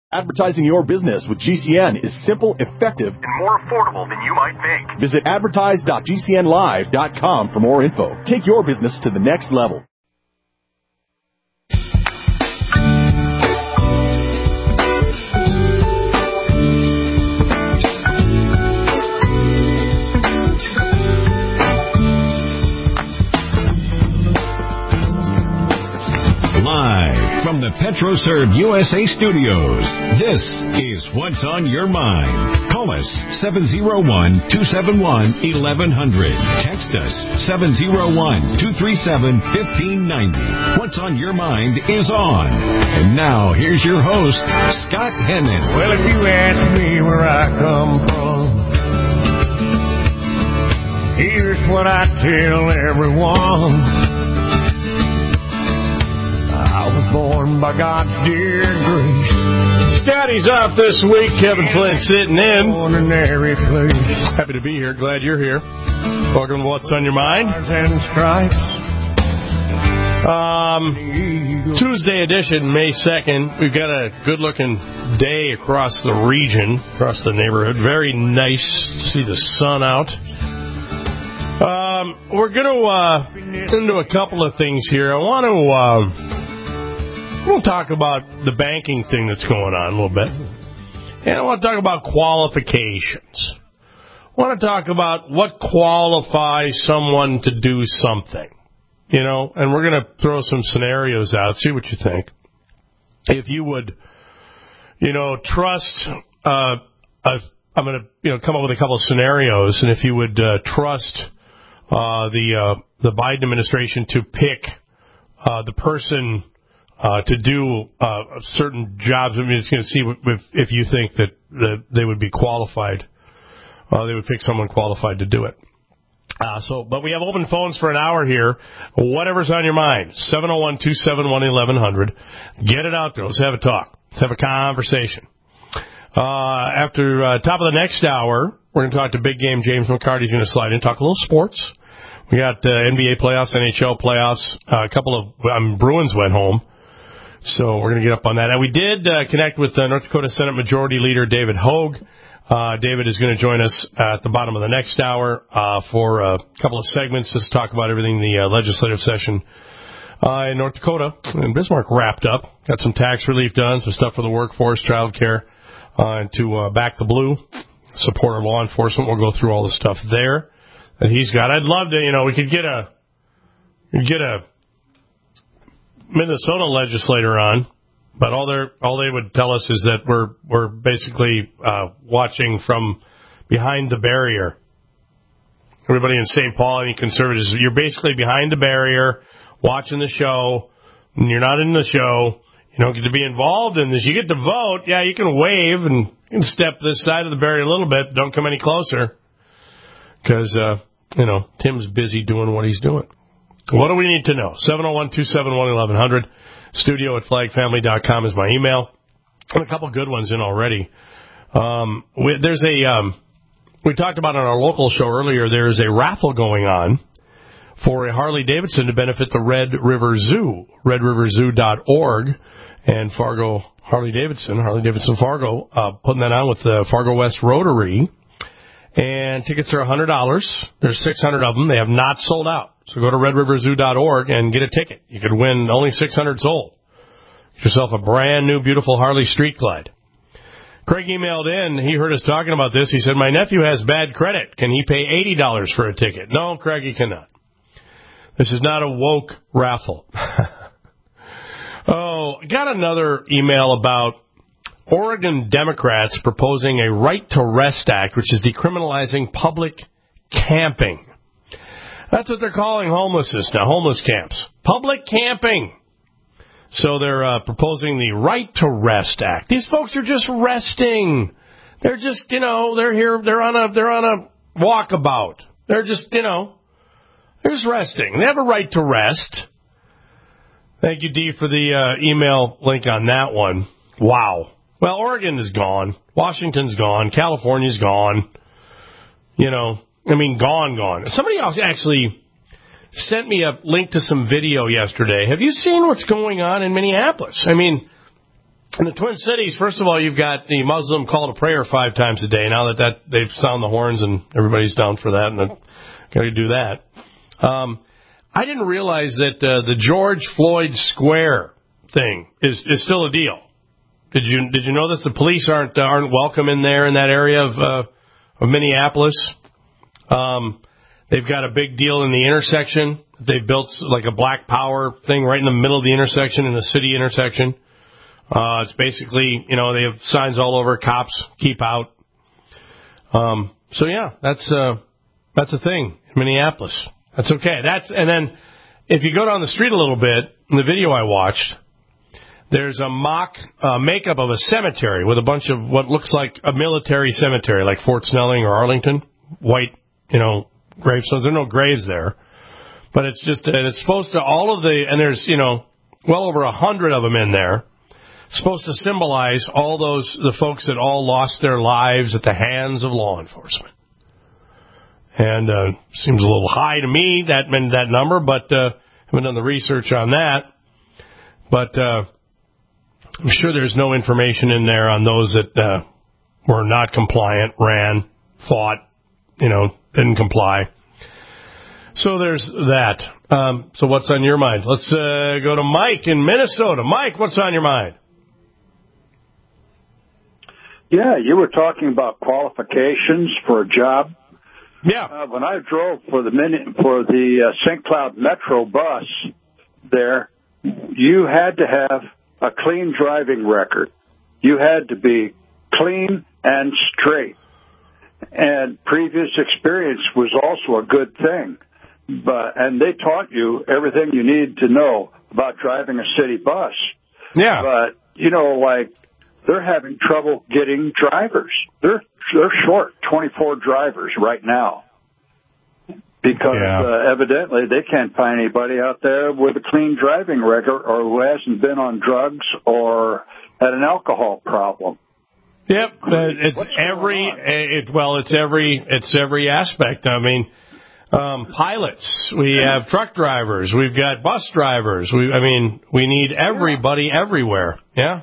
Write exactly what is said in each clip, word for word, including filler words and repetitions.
Advertising your business with G C N is simple, effective, and more affordable than you might think. Visit advertise dot g c n live dot com for more info. Take your business to the next level. Live from the PetroServe U S A studios, this is What's on Your Mind. Call us seven oh one, two seven one, eleven hundred. Text us seven oh one, two three seven, one five nine zero. What's on Your Mind is on. And now, here's your host, Scott Hennon. Well, if you ask me where I come from, here's what I tell everyone. I was born by God's dear grace. Scotty's off this week. Kevin Flint sitting in. Ordinary place. Happy to be here. Glad you're here. Welcome to What's on Your Mind. And stripes. Um, Tuesday edition, May second. We've got a good-looking day across the region, across the neighborhood. Very nice to see the sun out. Um, we're going to uh, into a couple of things here. I want to... Uh, We'll talk about the banking thing that's going on a little bit. And I want to talk about qualifications. I want to talk about what qualifies someone to do something. You know, and we're going to throw some scenarios out, see what you think. If you would, you know, trust, uh, a, I'm going to, you know, come up with a couple of scenarios, and if you would uh, trust uh, the uh, the Biden administration to pick uh, the person Uh, to do uh, certain jobs. I mean, it's going to see if, if you think that, that they would be qualified. Uh, they would pick someone qualified to do it. Uh, so, but we have open phones for an hour here. Whatever's on your mind. seven oh one, two seven one, eleven hundred. Get it out there. Let's have a talk. Let's have a conversation. Uh, after uh, top of the next hour, we're going to talk to Big Game James McCarty's going to slide in, talk a little sports. We got uh, N B A playoffs, N H L playoffs. Uh, a couple of um, Bruins went home. So we're going to get up on that. And we did uh, connect with uh, North Dakota Senate Majority Leader David Hogue. Uh, David is going to join us at the bottom of the next hour uh, for a couple of segments just to talk about everything the uh, legislative session uh, in North Dakota. And Bismarck wrapped up. Got some tax relief done, some stuff for the workforce, child care, uh, and to uh, back the blue, support our law enforcement. We'll go through all the stuff there that he's got. I'd love to, you know, we could get a, we'd get a, Minnesota legislator on, but all they all they would tell us is that we're we're basically uh, watching from behind the barrier. Everybody in Saint Paul, any conservatives, you're basically behind the barrier, watching the show, and you're not in the show. You don't get to be involved in this. You get to vote. Yeah, you can wave and you can step this side of the barrier a little bit. Don't come any closer because uh, you know Tim's busy doing what he's doing. What do we need to know? seven oh one, two seven one, eleven hundred. Studio at flag family dot com is my email. And a couple good ones in already. Um, we, there's a, um, we talked about on our local show earlier, there's a raffle going on for a Harley Davidson to benefit the Red River Zoo, red river zoo dot org, and Fargo Harley Davidson, Harley Davidson Fargo, uh, putting that on with the Fargo West Rotary. And tickets are one hundred dollars. There's six hundred of them. They have not sold out. So go to red river zoo dot org and get a ticket. You could win only six hundred sold. Get yourself a brand new, beautiful Harley Street Glide. Craig emailed in. He heard us talking about this. He said, my nephew has bad credit. Can he pay eighty dollars for a ticket? No, Craig, he cannot. This is not a woke raffle. Oh, got another email about Oregon Democrats proposing a Right to Rest Act, which is decriminalizing public camping. That's what they're calling homelessness now, homeless camps. Public camping. So they're uh, proposing the Right to Rest Act. These folks are just resting. They're just, you know, they're here, they're on a, they're on a walkabout. They're just, you know, they're just resting. They have a right to rest. Thank you, Dee, for the uh, email link on that one. Wow. Well, Oregon is gone. Washington's gone. California's gone. You know, I mean, gone, gone. Somebody else actually sent me a link to some video yesterday. Have you seen what's going on in Minneapolis? I mean, In the Twin Cities, first of all, you've got the Muslim call to prayer five times a day. Now that, that they've sound the horns and everybody's down for that, and got to do that. Um, I didn't realize that uh, the George Floyd Square thing is, is still a deal. Did you did you know that the police aren't uh, aren't welcome in there in that area of uh, of Minneapolis? Um, they've got a big deal in the intersection. They've built like a Black Power thing right in the middle of the intersection, in the city intersection. Uh, it's basically, you know, they have signs all over, cops, keep out. Um, so yeah, that's, uh, that's a thing in Minneapolis. That's okay. That's, and then if you go down the street a little bit, in the video I watched, there's a mock, uh, makeup of a cemetery with a bunch of what looks like a military cemetery, like Fort Snelling or Arlington, white, you know, gravestones. There are no graves there, but it's just, and it's supposed to, all of the, and there's, you know, well over a hundred of them in there. Supposed to symbolize all those, the folks that all lost their lives at the hands of law enforcement. And, uh, seems a little high to me, that, that number, but, uh, haven't done the research on that. But, uh, I'm sure there's no information in there on those that, uh, were not compliant, ran, fought, you know, didn't comply. So there's that. Um, so what's on your mind? Let's, uh, go to Mike in Minnesota. Mike, what's on your mind? Yeah, you were talking about qualifications for a job. Yeah. Uh, when I drove for the minute, for the uh, Saint Cloud Metro bus there, you had to have a clean driving record. You had to be clean and straight. And previous experience was also a good thing. But and they taught you everything you needed to know about driving a city bus. Yeah. But, you know, like, they're having trouble getting drivers. They're they're short twenty-four drivers right now because yeah. uh, evidently they can't find anybody out there with a clean driving record or who hasn't been on drugs or had an alcohol problem. Yep, it's What's every it, well, it's every it's every aspect. I mean, um, pilots, we have truck drivers, we've got bus drivers. We, I mean, we need everybody everywhere. Yeah.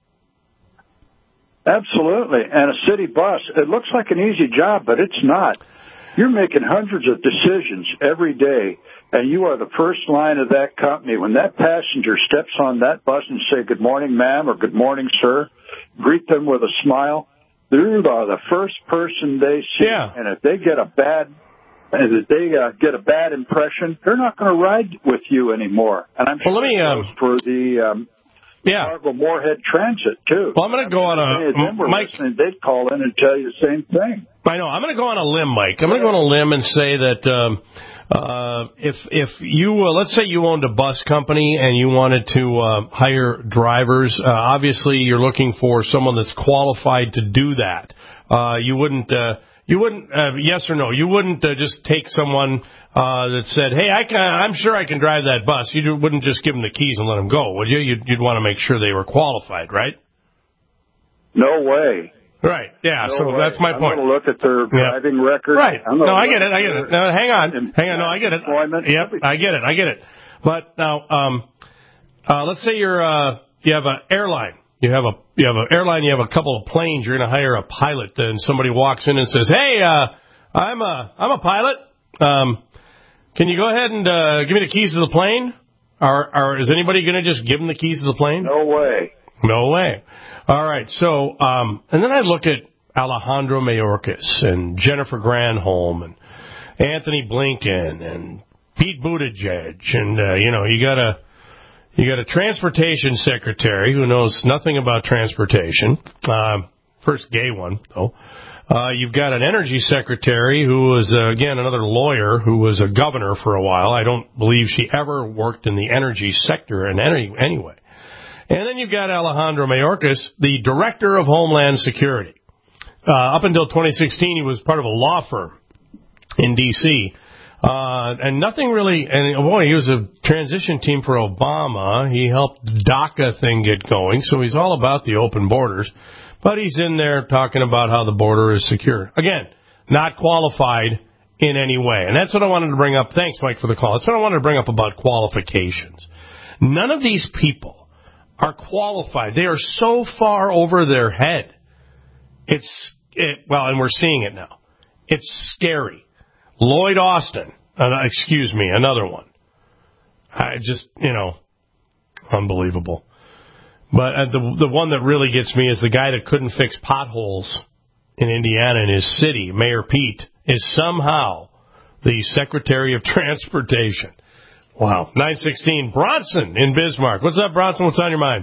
Absolutely. And a city bus, it looks like an easy job, but it's not. You're making hundreds of decisions every day, and you are the first line of that company. When that passenger steps on that bus and say, good morning, ma'am, or good morning, sir, greet them with a smile, you are the first person they see. Yeah. And if they get a bad and if they uh, get a bad impression, they're not going to ride with you anymore. And I'm sure well, let me, um, for the um, Yeah. Fargo Moorhead Transit, too. Well, I'm going to go on a... Mike, they'd call in and tell you the same thing. I know. I'm going to go on a limb, Mike. I'm going to go on a limb and say that um, uh, if if you... Uh, let's say you owned a bus company and you wanted to uh, hire drivers. Uh, obviously, you're looking for someone that's qualified to do that. Uh, you wouldn't... Uh, You wouldn't, uh, yes or no, you wouldn't uh, just take someone uh, that said, hey, I can, I'm sure I can drive that bus. You wouldn't just give them the keys and let them go, would you? You'd, you'd want to make sure they were qualified, right? No way. Right, yeah, no so way. that's my I'm point. I'm going to look at their driving yep. record. Right. No, I get it, I get it. No, hang on, hang on, no, I get it. Yep, everything. I get it, I get it. But now, um, uh, let's say you're, uh, you have an airline. You have a you have an airline. You have a couple of planes. You're going to hire a pilot. And somebody walks in and says, "Hey, uh, I'm a I'm a pilot. Um, can you go ahead and uh, give me the keys to the plane? Or, or is anybody going to just give them the keys to the plane? No way. No way. All right. So, um, and then I look at Alejandro Mayorkas and Jennifer Granholm and Anthony Blinken and Pete Buttigieg, and uh, you know, you got a You got a transportation secretary who knows nothing about transportation. Uh, first gay one, though. Uh, you've got an energy secretary who was, uh, again, another lawyer who was a governor for a while. I don't believe she ever worked in the energy sector in any anyway. And then you've got Alejandro Mayorkas, the director of Homeland Security. Uh, up until twenty sixteen, he was part of a law firm in D C Uh, and nothing really, and boy, he was a transition team for Obama. He helped the DACA thing get going, so he's all about the open borders. But he's in there talking about how the border is secure. Again, not qualified in any way. And that's what I wanted to bring up. Thanks, Mike, for the call. That's what I wanted to bring up about qualifications. None of these people are qualified. They are so far over their head. It's, it, well, and we're seeing it now. It's scary. Lloyd Austin, uh, excuse me, another one. I just, you know, unbelievable. But uh, the the one that really gets me is the guy that couldn't fix potholes in Indiana in his city, Mayor Pete, is somehow the Secretary of Transportation. Wow. nine sixteen, Bronson in Bismarck. What's up, Bronson? What's on your mind?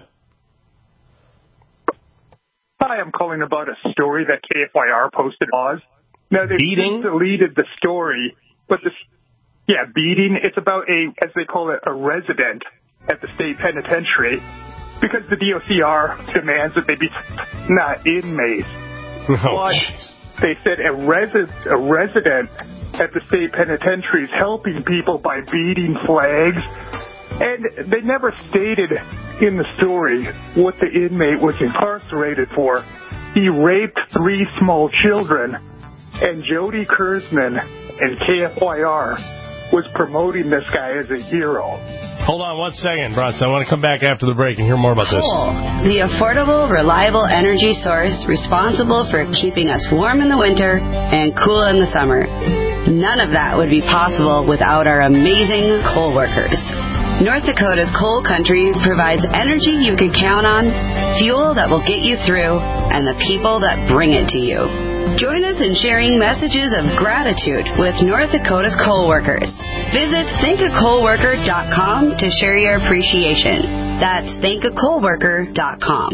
Hi, I'm calling about a story that K F Y R posted. Oz. Now, they Beating? deleted the story, but this, yeah, beating. It's about a, as they call it, a resident at the state penitentiary, because the D O C R demands that they be not inmates. Oh, but geez. they said a, resi- a resident at the state penitentiary is helping people by beating flags. And they never stated in the story what the inmate was incarcerated for. He raped three small children, and Jody Kurzman and K F Y R was promoting this guy as a hero. Hold on one second, Bronson. I want to come back after the break and hear more about this. Coal, the affordable, reliable energy source responsible for keeping us warm in the winter and cool in the summer. None of that would be possible without our amazing coal workers. North Dakota's coal country provides energy you can count on, fuel that will get you through, and the people that bring it to you. Join us in sharing messages of gratitude with North Dakota's coal workers. Visit think a coal worker dot com to share your appreciation. That's think a coal worker dot com.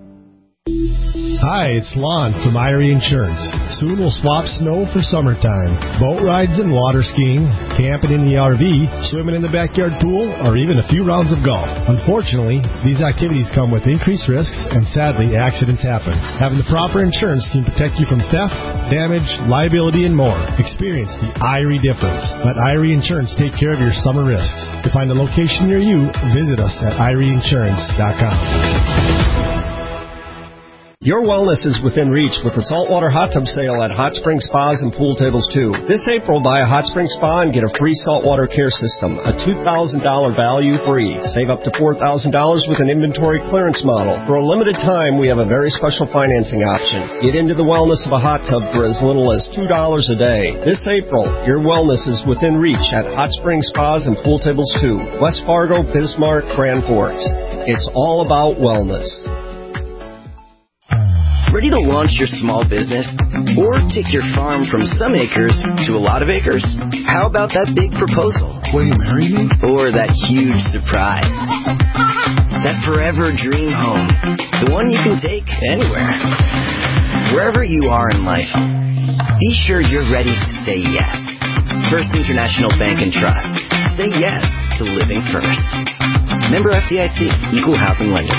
Hi, it's Lon from Irie Insurance. Soon we'll swap snow for summertime. Boat rides and water skiing, camping in the R V, swimming in the backyard pool, or even a few rounds of golf. Unfortunately, these activities come with increased risks, and sadly, accidents happen. Having the proper insurance can protect you from theft, damage, liability, and more. Experience the Irie difference. Let Irie Insurance take care of your summer risks. To find a location near you, visit us at irie insurance dot com. Your wellness is within reach with the Saltwater Hot Tub Sale at Hot Spring Spas and Pool Tables two. This April, buy a Hot Spring Spa and get a free saltwater care system, a two thousand dollars value free. Save up to four thousand dollars with an inventory clearance model. For a limited time, we have a very special financing option. Get into the wellness of a hot tub for as little as two dollars a day. This April, your wellness is within reach at Hot Spring Spas and Pool Tables two, West Fargo, Bismarck, Grand Forks. It's all about wellness. Ready to launch your small business? Or take your farm from some acres to a lot of acres? How about that big proposal? Will you marry me? Or that huge surprise? That forever dream home. The one you can take anywhere. Wherever you are in life, be sure you're ready to say yes. First International Bank and Trust. Say yes to living first. Member F D I C, Equal Housing Lender.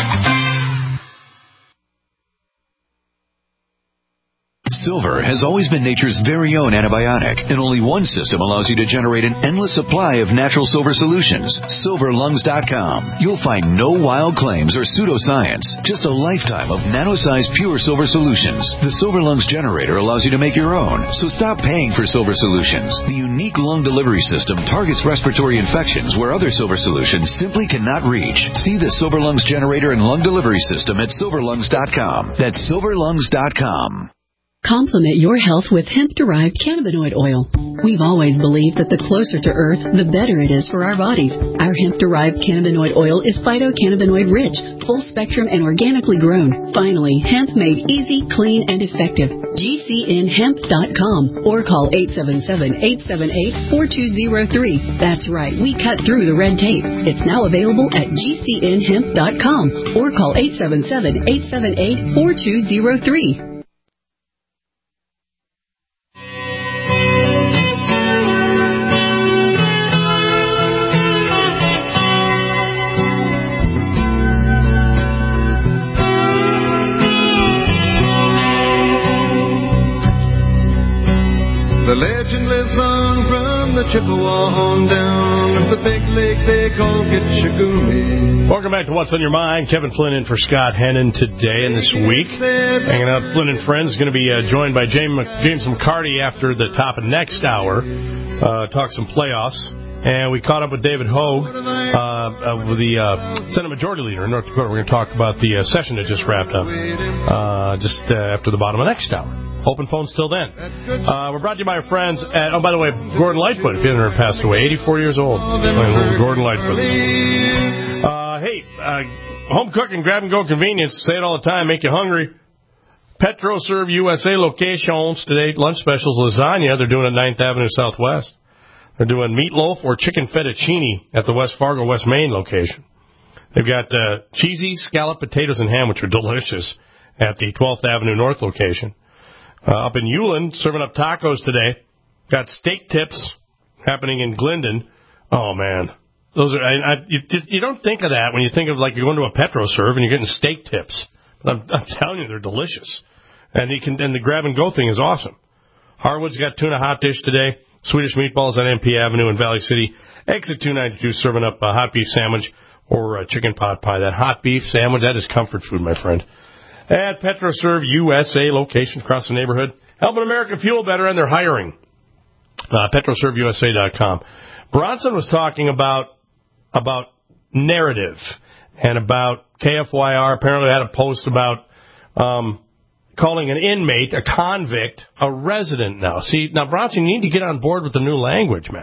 Silver has always been nature's very own antibiotic, and only one system allows you to generate an endless supply of natural silver solutions. silver lungs dot com. You'll find no wild claims or pseudoscience, just a lifetime of nano-sized pure silver solutions. The Silver Lungs generator allows you to make your own, so stop paying for silver solutions. The unique lung delivery system targets respiratory infections where other silver solutions simply cannot reach. See the Silver Lungs generator and lung delivery system at silver lungs dot com. That's silver lungs dot com. Complement your health with hemp-derived cannabinoid oil. We've always believed that the closer to Earth, the better it is for our bodies. Our hemp-derived cannabinoid oil is phytocannabinoid-rich, full-spectrum, and organically grown. Finally, hemp made easy, clean, and effective. G C N hemp dot com or call eight seven seven, eight seven eight, four two zero three. That's right, we cut through the red tape. It's now available at G C N hemp dot com or call eight seven seven, eight seven eight, four two zero three. The legend lives on from the Chippewa on down of the big lake they call Gitchagumi. Welcome back to What's on Your Mind. Kevin Flynn in for Scott Hennon today and this week. Hanging out with Flynn and Friends. Going to be uh, joined by James, James McCarty after the top of next hour. Uh, talk some playoffs. And we caught up with David Hogue, uh, uh, the uh, Senate Majority Leader in North Dakota. We're going to talk about the uh, session that just wrapped up uh, just uh, after the bottom of next hour. Open phone still then. Uh, we're brought to you by our friends at, oh, by the way, Gordon Lightfoot, if you haven't heard, passed away, eighty-four years old. Gordon Lightfoot. Uh, hey, uh, home cooking, grab and go convenience. Say it all the time, make you hungry. PetroServe U S A locations today, lunch specials, lasagna. They're doing it at ninth Avenue Southwest. They're doing meatloaf or chicken fettuccine at the West Fargo, West Main location. They've got uh, cheesy scalloped potatoes and ham, which are delicious, at the twelfth Avenue North location. Uh, up in Ulen, serving up tacos today. Got steak tips happening in Glendon. Oh, man. Those are I, I, you, you don't think of that when you think of, like, you're going to a PetroServe and you're getting steak tips. But I'm, I'm telling you, they're delicious. And you can, and the grab-and-go thing is awesome. Harwood's got tuna hot dish today. Swedish meatballs on M P Avenue in Valley City. Exit two ninety-two serving up a hot beef sandwich or a chicken pot pie. That hot beef sandwich, that is comfort food, my friend. At PetroServe U S A locations across the neighborhood. Helping America fuel better, and they're hiring. Uh, PetroServe U S A dot com. Bronson was talking about about narrative and about K F Y R. Apparently had a post about um, calling an inmate a convict a resident now. See, now, Bronson, you need to get on board with the new language, man.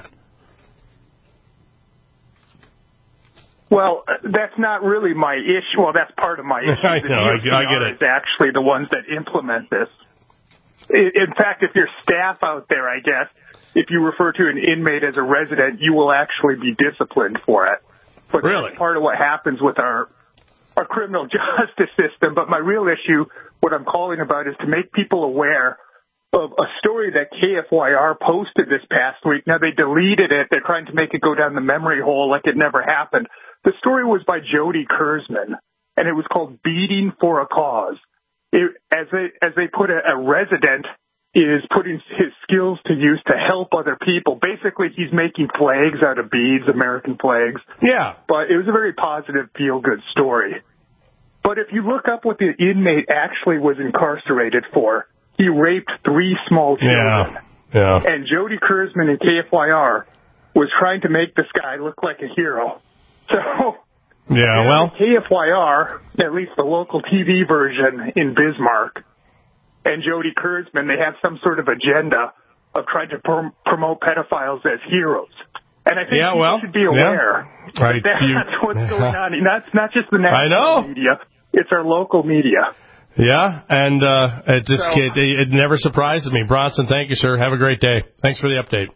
Well, that's not really my issue. Well, that's part of my issue. I know, I, I get it. Is actually the ones that implement this. In fact, if your staff out there, I guess, if you refer to an inmate as a resident, you will actually be disciplined for it. But really? That's part of what happens with our our criminal justice system. But my real issue, what I'm calling about, is to make people aware of a story that K F Y R posted this past week. Now, they deleted it. They're trying to make it go down the memory hole like it never happened. The story was by Jody Kurzman, and it was called Beating for a Cause. It, as they as they put it, a resident is putting his skills to use to help other people. Basically, he's making flags out of beads, American flags. Yeah. But it was a very positive, feel-good story. But if you look up what the inmate actually was incarcerated for, he raped three small children. Yeah. Yeah. And Jody Kurzman and K F Y R was trying to make this guy look like a hero. So, yeah, well, K F Y R, at least the local T V version in Bismarck, and Jody Kurzman, they have some sort of agenda of trying to prom- promote pedophiles as heroes. And I think yeah, people well, should be aware yeah. right. that you, that's what's going on. And that's not just the national I know. media; it's our local media. Yeah, and uh, it just So, it, it never surprises me. Bronson, thank you, sir. Have a great day. Thanks for the update.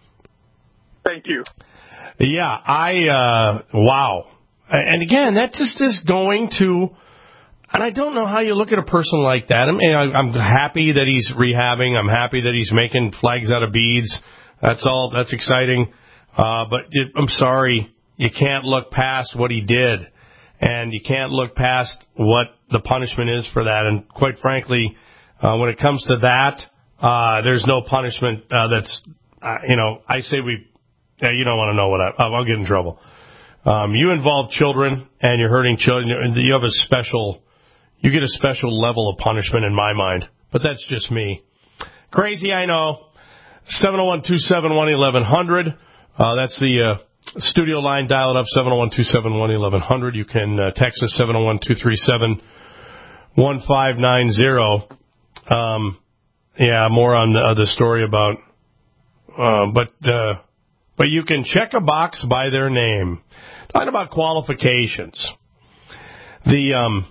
Thank you. Yeah, I, uh, wow. And again, that just is going to, and I don't know how you look at a person like that. I mean, I, I'm happy that he's rehabbing. I'm happy that he's making flags out of beads. That's all, that's exciting. Uh, but it, I'm sorry, you can't look past what he did. And you can't look past what the punishment is for that. And quite frankly, uh, when it comes to that, uh, there's no punishment, uh, that's, uh, you know, I say we, Yeah, you don't want to know what I, I'll get in trouble. Um, you involve children and you're hurting children. You have a special, you get a special level of punishment in my mind. But that's just me. Crazy, I know. seven oh one, two seven one, eleven hundred. Uh, that's the uh, studio line. Dial it up, seven oh one, two seven one, eleven hundred. You can uh, text us, seven oh one, two three seven, one five nine zero. Um, yeah, more on the, uh, the story about, uh, but, uh, But you can check a box by their name. Talking about qualifications. The um,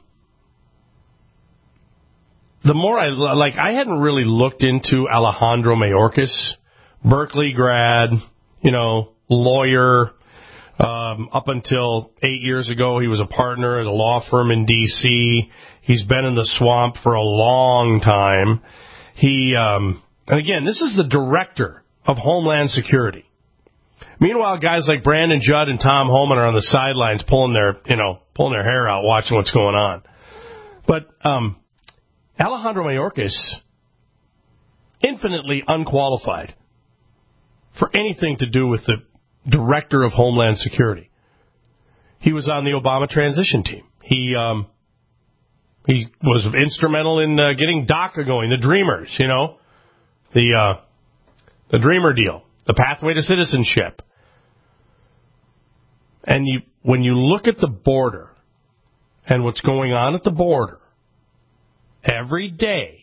the more I, like, I hadn't really looked into Alejandro Mayorkas, Berkeley grad, you know, lawyer. Um, up until eight years ago, he was a partner at a law firm in D C He's been in the swamp for a long time. He, um, and again, this is the director of Homeland Security. Meanwhile, guys like Brandon Judd and Tom Homan are on the sidelines pulling their, you know, pulling their hair out, watching what's going on. But um, Alejandro Mayorkas, infinitely unqualified for anything to do with the director of Homeland Security. He was on the Obama transition team. He um, he was instrumental in uh, getting DACA going, the Dreamers, you know, the uh, the Dreamer deal, the pathway to citizenship. And you, when you look at the border and what's going on at the border every day,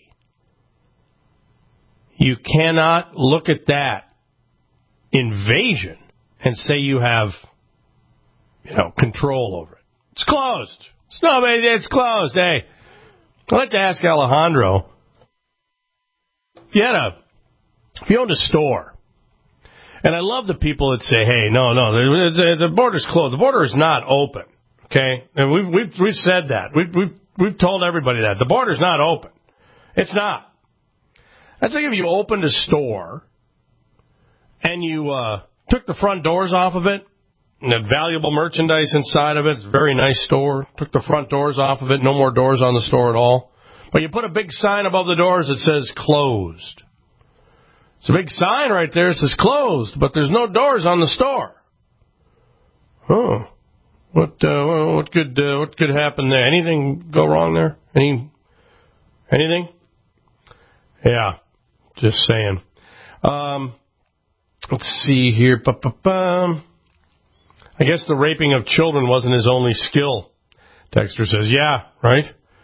you cannot look at that invasion and say you have, you know, control over it. It's closed. It's no, it's closed. Hey, I'd like to ask Alejandro, if you had a, if you owned a store, and I love the people that say, hey, no, no, the, the border's closed. The border is not open, okay? And we've, we've, we've said that. We've, we've, we've told everybody that. The border's not open. It's not. That's like if you opened a store and you uh, took the front doors off of it, and had valuable merchandise inside of it. It's a very nice store. Took the front doors off of it. No more doors on the store at all. But you put a big sign above the doors that says closed. It's a big sign right there that says closed, but there's no doors on the store. Oh, what uh, what could uh, what could happen there? Anything go wrong there? Any anything? Yeah, just saying. Um, let's see here. Ba-ba-bum. I guess the raping of children wasn't his only skill. Dexter says, yeah, right?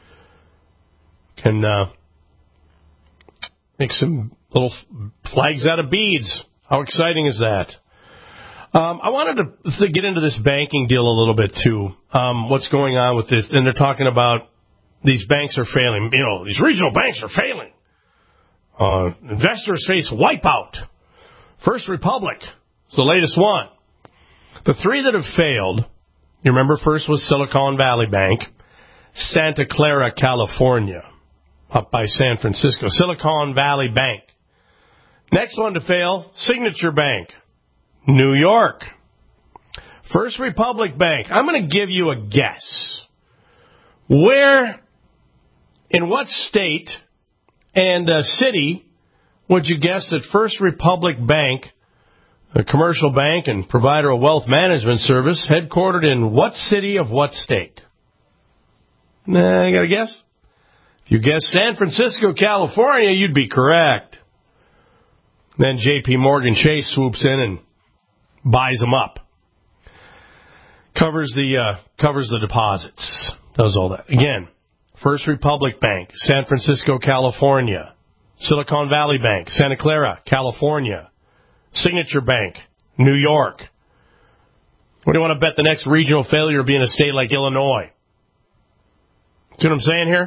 Can uh, make some little flags out of beads. How exciting is that? Um, I wanted to, to get into this banking deal a little bit, too. Um, what's going on with this? And they're talking about these banks are failing. You know, these regional banks are failing. Uh, investors face wipeout. First Republic is the latest one. The three that have failed, you remember first was Silicon Valley Bank, Santa Clara, California, up by San Francisco. Silicon Valley Bank. Next one to fail, Signature Bank, New York. First Republic Bank. I'm going to give you a guess. Where, in what state and uh, city would you guess that First Republic Bank, a commercial bank and provider of wealth management service, headquartered in what city of what state? Nah, you got a guess? If you guess San Francisco, California, you'd be correct. Then J P. Morgan Chase swoops in and buys them up. Covers the uh, covers the deposits. Does all that. Again, First Republic Bank, San Francisco, California. Silicon Valley Bank, Santa Clara, California. Signature Bank, New York. What do you want to bet the next regional failure will be in a state like Illinois? See what I'm saying here?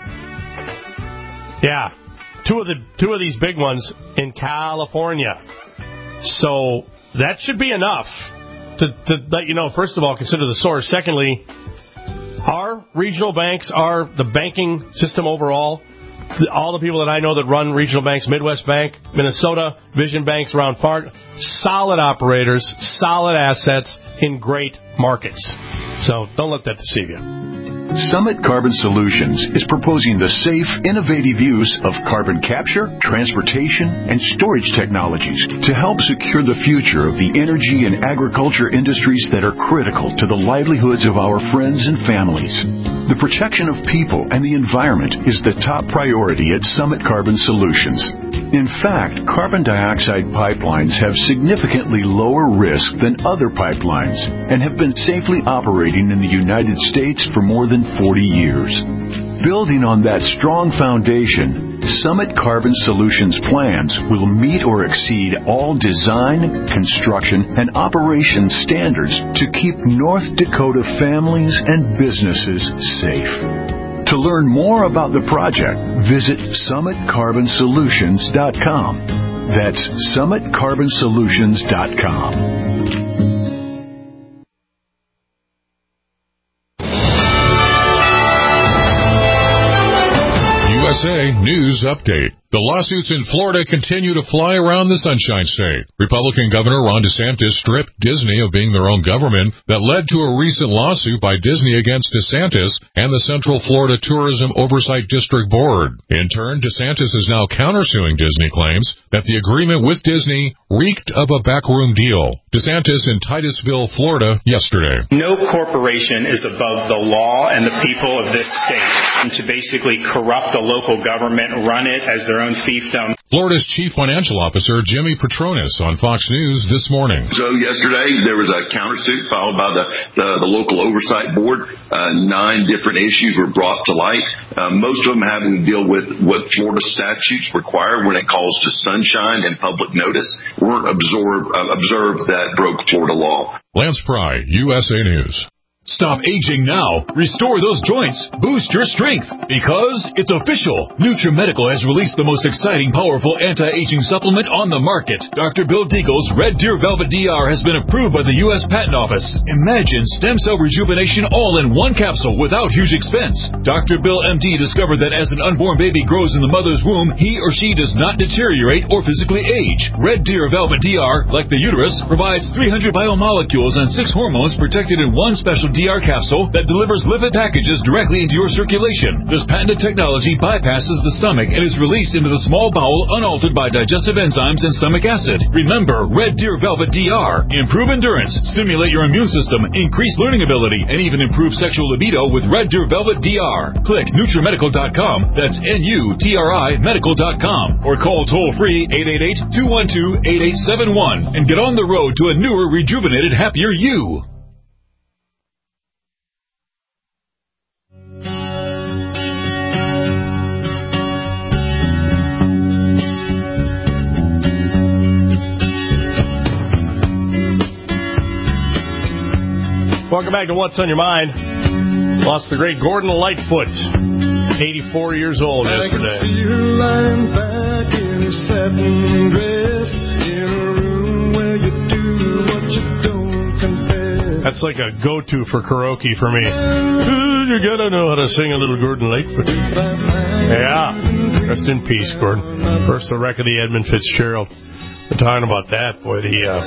Yeah. Two of the two of these big ones in California. So that should be enough to, to let you know, first of all, consider the source. Secondly, our regional banks are the banking system overall. All the people that I know that run regional banks, Midwest Bank, Minnesota, Vision Banks around Far, solid operators, solid assets in great markets. So don't let that deceive you. Summit Carbon Solutions is proposing the safe, innovative use of carbon capture, transportation, and storage technologies to help secure the future of the energy and agriculture industries that are critical to the livelihoods of our friends and families. The protection of people and the environment is the top priority at Summit Carbon Solutions. In fact, carbon dioxide pipelines have significantly lower risk than other pipelines and have been safely operating in the United States for more than forty years. Building on that strong foundation, Summit Carbon Solutions plans will meet or exceed all design, construction, and operation standards to keep North Dakota families and businesses safe. To learn more about the project, visit summit carbon solutions dot com. That's summit carbon solutions dot com. U S A News Update. The lawsuits in Florida continue to fly around the Sunshine State. Republican Governor Ron DeSantis stripped Disney of being their own government. That led to a recent lawsuit by Disney against DeSantis and the Central Florida Tourism Oversight District Board. In turn, DeSantis is now countersuing Disney claims that the agreement with Disney reeked of a backroom deal. DeSantis in Titusville, Florida, yesterday. No corporation is above the law and the people of this state. And to basically corrupt the local government, run it as their own fiefdom. Florida's Chief Financial Officer, Jimmy Petronis, on Fox News this morning. So yesterday, there was a countersuit filed by the, the, the local oversight board. Uh, nine different issues were brought to light, uh, most of them having to deal with what Florida statutes require when it calls to sunshine and public notice weren't absorbed, uh, observed that broke Florida law. Lance Pry, U S A News. Stop aging now. Restore those joints. Boost your strength. Because it's official. NutriMedical has released the most exciting, powerful anti-aging supplement on the market. Doctor Bill Deagle's Red Deer Velvet D R has been approved by the U S Patent Office. Imagine stem cell rejuvenation all in one capsule without huge expense. Doctor Bill M D discovered that as an unborn baby grows in the mother's womb, he or she does not deteriorate or physically age. Red Deer Velvet D R, like the uterus, provides three hundred biomolecules and six hormones protected in one special D R capsule that delivers lipid packages directly into your circulation. This patented technology bypasses the stomach and is released into the small bowel unaltered by digestive enzymes and stomach acid. Remember, Red Deer Velvet D R. Improve endurance, stimulate your immune system, increase learning ability, and even improve sexual libido with Red Deer Velvet D R. Click NutriMedical dot com. That's N U T R I medical dot com. Or call toll-free eight eight eight, two one two, eight eight seven one and get on the road to a newer, rejuvenated, happier you. Welcome back to What's on Your Mind. Lost the great Gordon Lightfoot, eighty-four years old yesterday. I can see her lying back in her satin dress in a room where you do what you don't confess. That's like a go-to for karaoke for me. You gotta know how to sing a little Gordon Lightfoot. Yeah. Rest in peace, Gordon. First the wreck of the Edmund Fitzgerald. We're talking about that, boy, the uh,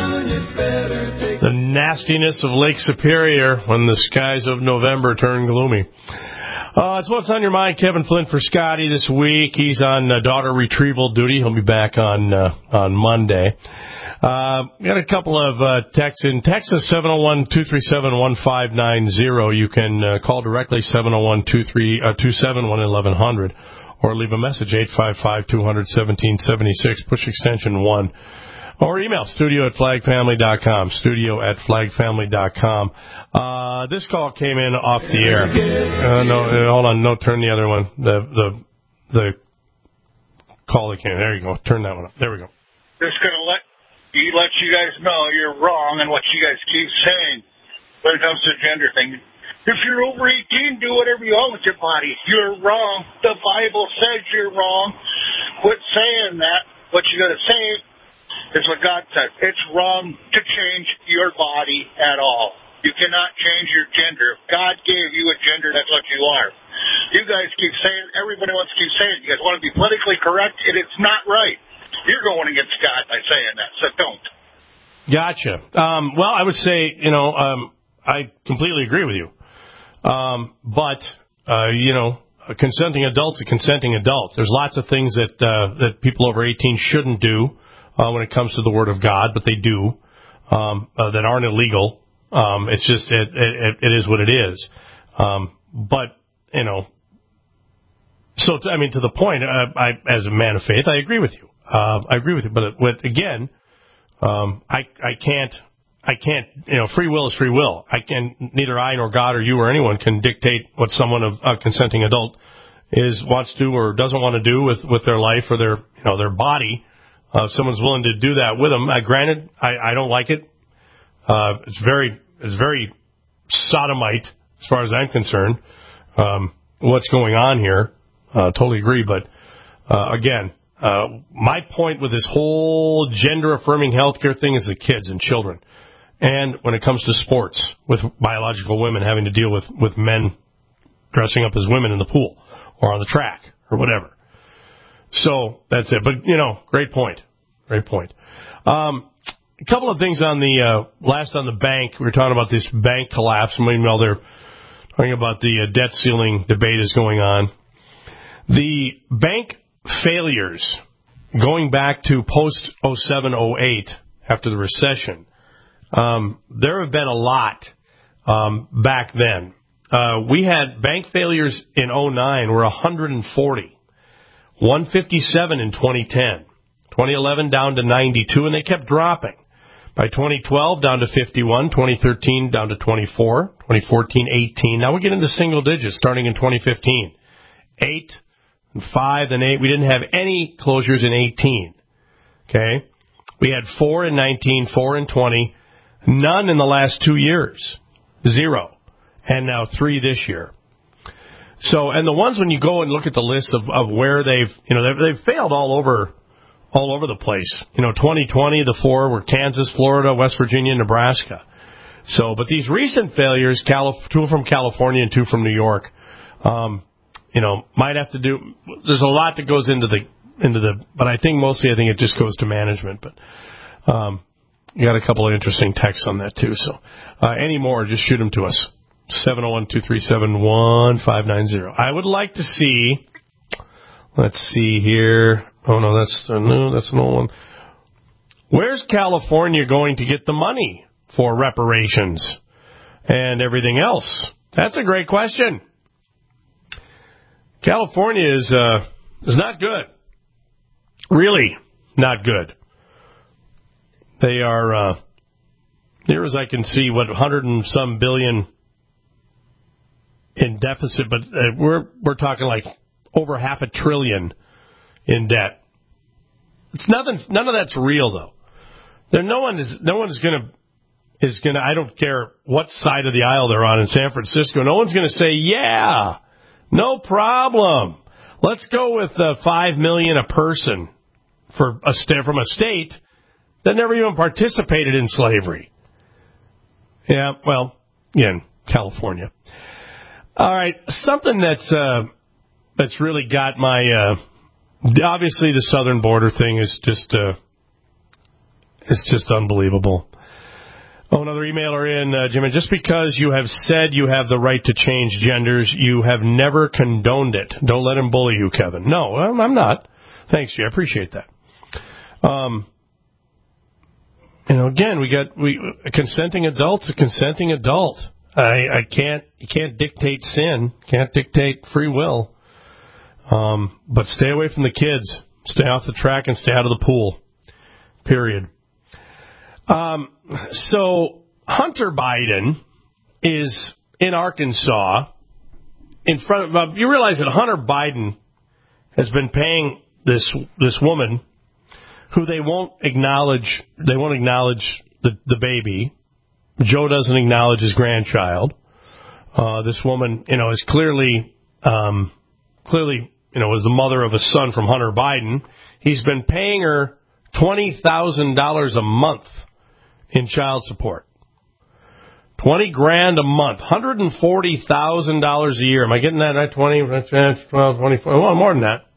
the nastiness of Lake Superior when the skies of November turn gloomy. Uh, it's What's on Your Mind. Kevin Flynn for Scotty this week. He's on uh, daughter retrieval duty. He'll be back on uh, on Monday. Uh, we got a couple of uh, texts in. Texas seven oh one, two three seven, one five nine zero. You can uh, call directly seven oh one, two seven one, eleven hundred. Or leave a message, eight five five, two hundred, seventeen seventy-six, push extension one. Or email, studio at flag family dot com, studio at flag family dot com. Uh, this call came in off the air. Uh, no, uh, hold on, no, turn the other one. The, the, the call that came in. There you go. Turn that one up. There we go. Just going to let you, let you guys know you're wrong in what you guys keep saying when it comes to the gender thing. If you're over eighteen, do whatever you want with your body. You're wrong. The Bible says you're wrong. Quit saying that. What you got to say is what God said. It's wrong to change your body at all. You cannot change your gender. If God gave you a gender, that's what you are. You guys keep saying, everybody wants to keep saying, you guys want to be politically correct, and it's not right. You're going against God by saying that, so don't. Gotcha. Um, well, I would say, you know, um, I completely agree with you. Um, but, uh, you know, a consenting adult's a consenting adult. There's lots of things that, uh, that people over eighteen shouldn't do, uh, when it comes to the Word of God, but they do, um, uh, that aren't illegal. Um, it's just, it, it, it is what it is. Um, but, you know, so, to, I mean, to the point, uh, I, as a man of faith, I agree with you. Uh, I agree with you. But with, again, um, I, I can't, I can't, you know, free will is free will. I can, neither I nor God or you or anyone can dictate what someone of a consenting adult is, wants to or doesn't want to do with, with their life or their, you know, their body. Uh, if someone's willing to do that with them, uh, granted, I, I don't like it. Uh, it's very, it's very sodomite as far as I'm concerned. Um, what's going on here. Uh, totally agree. But, uh, again, uh, my point with this whole gender affirming healthcare thing is the kids and children. And when it comes to sports, with biological women having to deal with, with men dressing up as women in the pool or on the track or whatever. So that's it. But, you know, great point. Great point. Um, a couple of things on the uh, last on the bank. We were talking about this bank collapse. Meanwhile, they're talking about the uh, debt ceiling debate is going on. The bank failures going back to post oh seven oh eight after the recession. Um, there have been a lot um, back then. Uh, we had bank failures in oh nine were one hundred forty. one fifty-seven in twenty ten. twenty eleven down to ninety-two, and they kept dropping. By twenty twelve, down to fifty-one. twenty thirteen, down to twenty-four. twenty fourteen, eighteen. Now we get into single digits starting in twenty fifteen. eight, and five, and eight. We didn't have any closures in eighteen. Okay? We had four in nineteen, four in twenty. None in the last two years. Zero. And now three this year. So, and the ones when you go and look at the list of, of where they've, you know, they've, they've failed all over all over the place. You know, twenty twenty, the four were Kansas, Florida, West Virginia, Nebraska. So, but these recent failures, Calif- two from California and two from New York, um, you know, might have to do, there's a lot that goes into the, into the, but I think mostly I think it just goes to management. But, um, you got a couple of interesting texts on that too. So, uh, any more, just shoot them to us. seven oh one, two three seven, one five nine zero. I would like to see, let's see here. Oh, no, that's uh, no, that's an old one. Where's California going to get the money for reparations and everything else? That's a great question. California is uh, is not good. Really not good. They are, uh, near as I can see, what, one hundred and some billion in deficit, but uh, we're we're talking like over half a trillion in debt. It's nothing. None of that's real, though. There, no one is. No one is going to is going to. I don't care what side of the aisle they're on in San Francisco. No one's going to say, "Yeah, no problem. Let's go with uh, five million a person for a st- from a state that never even participated in slavery." Yeah, well, again, California. All right, something that's uh, that's really got my. Uh, Obviously, the southern border thing is just uh, it's just unbelievable. Oh, another emailer in, uh, Jimmy. Just because you have said you have the right to change genders, you have never condoned it. Don't let him bully you, Kevin. No, I'm not. Thanks, Jay. I appreciate that. Um, you know, again, we got we a consenting adult's a consenting adult. I, I can't you can't dictate sin, can't dictate free will. Um, but stay away from the kids. Stay off the track and stay out of the pool. Period. Um, so Hunter Biden is in Arkansas in front of, uh, you realize that Hunter Biden has been paying this, this woman who they won't acknowledge, they won't acknowledge the, the baby. Joe doesn't acknowledge his grandchild. Uh, this woman, you know, is clearly, um, clearly, you know, is the mother of a son from Hunter Biden. He's been paying her twenty thousand dollars a month in child support. twenty grand a month. one hundred forty thousand dollars a year. Am I getting that right? twenty, twelve, twenty-four. Well, more than that.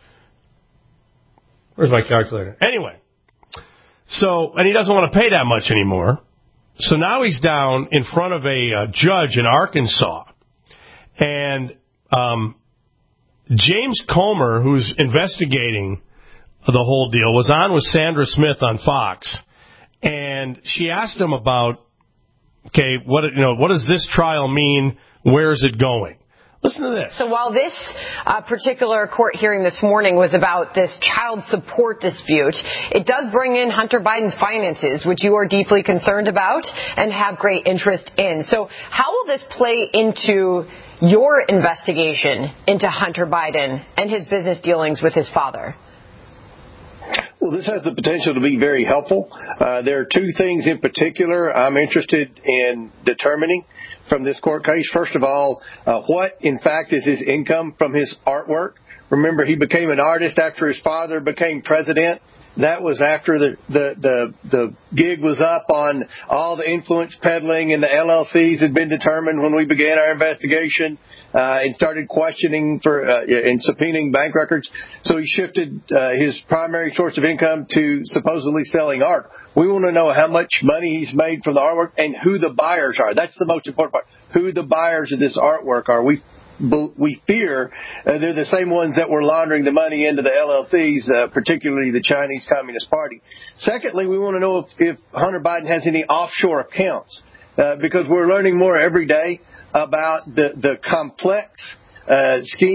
Where's my calculator? Anyway. So, and he doesn't want to pay that much anymore. So now he's down in front of a uh, judge in Arkansas. And, um, James Comer, who's investigating the whole deal, was on with Sandra Smith on Fox, and she asked him about, okay, what you know, what does this trial mean? Where is it going? Listen to this. So while this uh, particular court hearing this morning was about this child support dispute, it does bring in Hunter Biden's finances, which you are deeply concerned about and have great interest in. So how will this play into your investigation into Hunter Biden and his business dealings with his father? Well, this has the potential to be very helpful. Uh, there are two things in particular I'm interested in determining from this court case. First of all, uh, what, in fact, is his income from his artwork? Remember, he became an artist after his father became president. That was after the, the, the, the gig was up on all the influence peddling and the L L Cs had been determined when we began our investigation uh, and started questioning for uh, and subpoenaing bank records. So he shifted uh, his primary source of income to supposedly selling art. We want to know how much money he's made from the artwork and who the buyers are. That's the most important part. Who the buyers of this artwork are. We We fear uh, they're the same ones that were laundering the money into the L L Cs, uh, particularly the Chinese Communist Party. Secondly, we want to know if, if Hunter Biden has any offshore accounts, uh, because we're learning more every day about the, the complex uh, scheme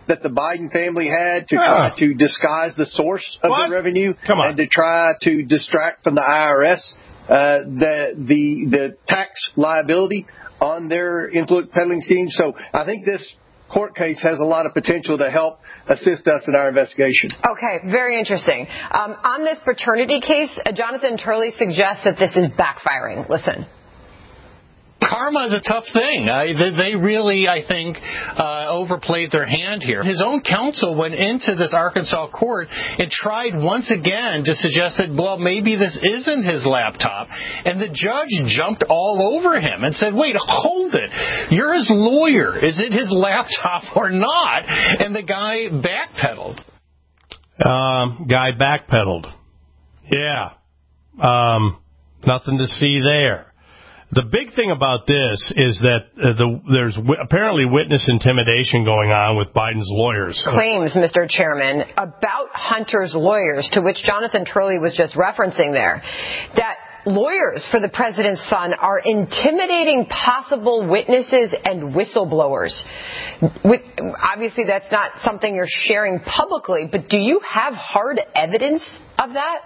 that the Biden family had to try to disguise the source of What? the revenue Come on. and to try to distract from the I R S uh, the the the tax liability on their influence peddling scheme. So I think this court case has a lot of potential to help assist us in our investigation. Okay, very interesting. Um, on this paternity case, uh, Jonathan Turley suggests that this is backfiring. Listen. Karma is a tough thing. Uh, they, they really, I think, uh, overplayed their hand here. His own counsel went into this Arkansas court and tried once again to suggest that, well, maybe this isn't his laptop. And the judge jumped all over him and said, wait, hold it. You're his lawyer. Is it his laptop or not? And the guy backpedaled. Um, guy backpedaled. Yeah. Um, nothing to see there. The big thing about this is that uh, the, there's w- apparently witness intimidation going on with Biden's lawyers. Claims, Mister Chairman, about Hunter's lawyers, to which Jonathan Turley was just referencing there, that lawyers for the president's son are intimidating possible witnesses and whistleblowers. With, obviously, that's not something you're sharing publicly, but do you have hard evidence of that?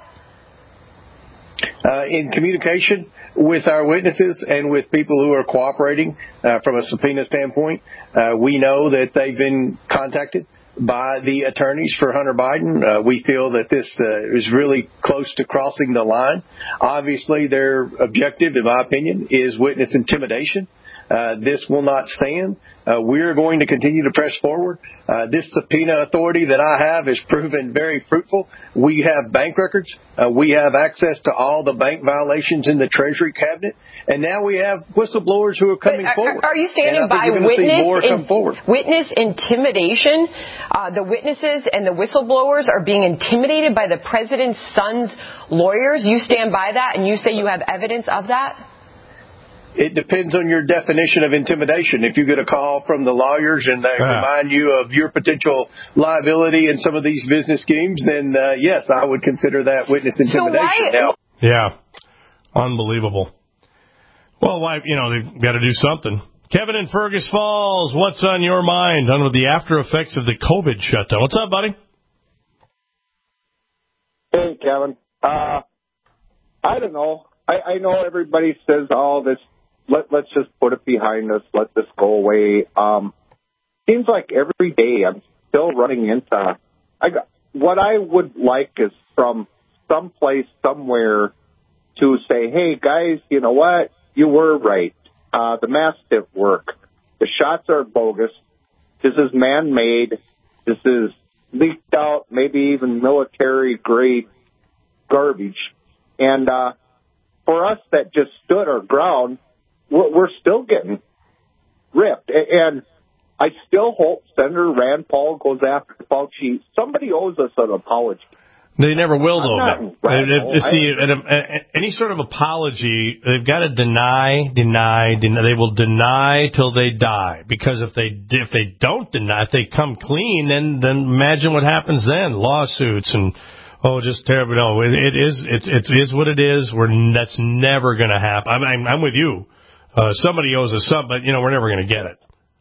Uh, in communication with our witnesses and with people who are cooperating uh, from a subpoena standpoint, uh, we know that they've been contacted by the attorneys for Hunter Biden. Uh, we feel that this uh, is really close to crossing the line. Obviously, their objective, in my opinion, is witness intimidation. Uh, this will not stand. Uh, we're going to continue to press forward. Uh, this subpoena authority that I have has proven very fruitful. We have bank records. Uh, we have access to all the bank violations in the Treasury cabinet. And now we have whistleblowers who are coming are, forward. Are you standing by witness, in, witness intimidation? Uh, the witnesses and the whistleblowers are being intimidated by the president's son's lawyers. You stand by that and you say you have evidence of that? It depends on your definition of intimidation. If you get a call from the lawyers and they yeah. remind you of your potential liability in some of these business schemes, then uh, yes, I would consider that witness intimidation. So why- now, Yeah. Unbelievable. Well, why, you know, they've got to do something. Kevin in Fergus Falls, what's on your mind under the after effects of the COVID shutdown? What's up, buddy? Hey, Kevin. Uh, I don't know. I, I know everybody says all this. Let, let's just put it behind us. Let this go away. Um, seems like every day I'm still running into. I got, what I would like is from someplace, somewhere, to say, hey, guys, you know what? You were right. Uh, the masks didn't work. The shots are bogus. This is man-made. This is leaked out, maybe even military-grade garbage. And uh, for us that just stood our ground, we're, we're still getting ripped. And I still hope Senator Rand Paul goes after Fauci. Somebody owes us an apology. They never will, though. I'm not They- they- See, at a- at any sort of apology, they've got to deny, deny, deny. They will deny till they die. Because if they if they don't deny, if they come clean, then then imagine what happens then. Lawsuits and oh, just terrible. No, it, it is it, it is what it is. We're that's never going to happen. I'm, I'm I'm with you. Uh, somebody owes us something, but you know we're never going to get it.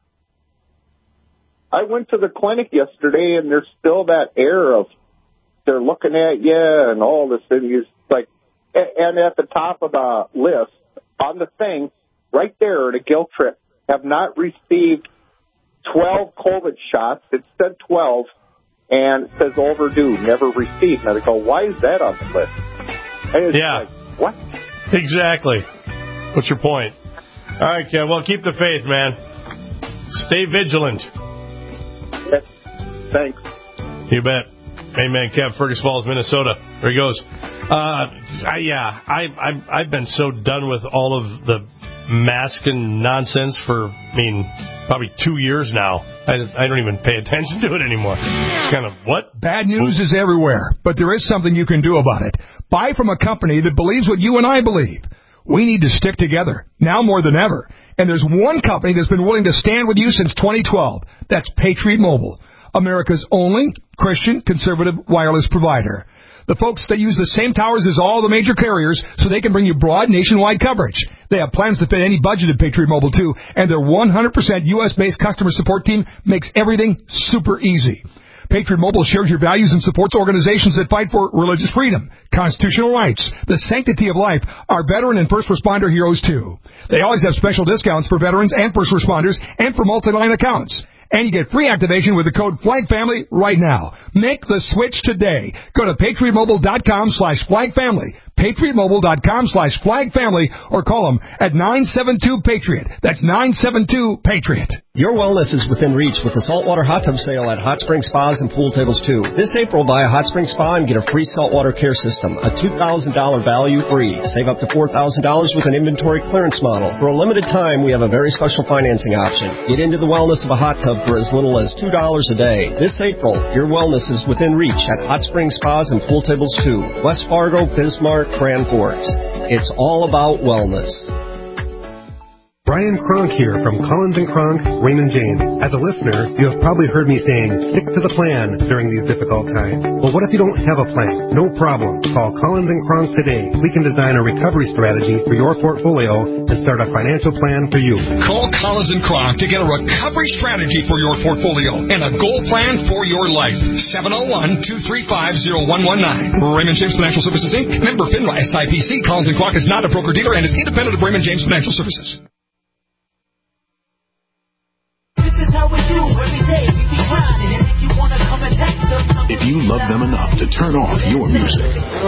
I went to the clinic yesterday, and there's still that air of they're looking at you and all this thing is like, and at the top of the list on the thing right there at a guilt trip, have not received twelve COVID shots. It said twelve, and it says overdue, never received. And I go, why is that on the list? And it's Yeah. like, what? Exactly. What's your point? All right, Kev. Well, keep the faith, man. Stay vigilant. Yes. Thanks. You bet. Amen, Kev. Fergus Falls, Minnesota. There he goes. Uh, I, yeah, I, I, I've been so done with all of the masking nonsense for, I mean, probably two years now. I, I don't even pay attention to it anymore. It's kind of, what? Bad news is everywhere, but there is something you can do about it. Buy from a company that believes what you and I believe. We need to stick together, now more than ever. And there's one company that's been willing to stand with you since twenty twelve. That's Patriot Mobile, America's only Christian conservative wireless provider. The folks that use the same towers as all the major carriers so they can bring you broad nationwide coverage. They have plans to fit any budget at Patriot Mobile, too, and their one hundred percent U S-based customer support team makes everything super easy. Patriot Mobile shares your values and supports organizations that fight for religious freedom, constitutional rights, the sanctity of life, our veteran and first responder heroes, too. They always have special discounts for veterans and first responders and for multi-line accounts. And you get free activation with the code FLAGFAMILY right now. Make the switch today. Go to patriotmobile.com slash flagfamily, patriotmobile.com slash flagfamily, or call them at nine seven two PATRIOT. That's nine seven two PATRIOT. Your wellness is within reach with the saltwater hot tub sale at Hot Spring Spas and Pool Tables, too. This April, buy a Hot Spring Spa and get a free saltwater care system, a two thousand dollars value free. Save up to four thousand dollars with an inventory clearance model. For a limited time, we have a very special financing option. Get into the wellness of a hot tub for as little as two dollars a day. This April, your wellness is within reach at Hot Spring Spas and Pool Tables, too. West Fargo, Bismarck, Grand Forks. It's all about wellness. Brian Kronk here from Collins and Kronk, Raymond James. As a listener, you have probably heard me saying, stick to the plan during these difficult times. Well, what if you don't have a plan? No problem. Call Collins and Kronk today. We can design a recovery strategy for your portfolio and start a financial plan for you. Call Collins and Kronk to get a recovery strategy for your portfolio and a goal plan for your life. seven oh one, two three five, oh one one nine. Raymond James Financial Services, Incorporated. Member FINRA S I P C. Collins and Kronk is not a broker-dealer and is independent of Raymond James Financial Services. If you love them enough to turn off your music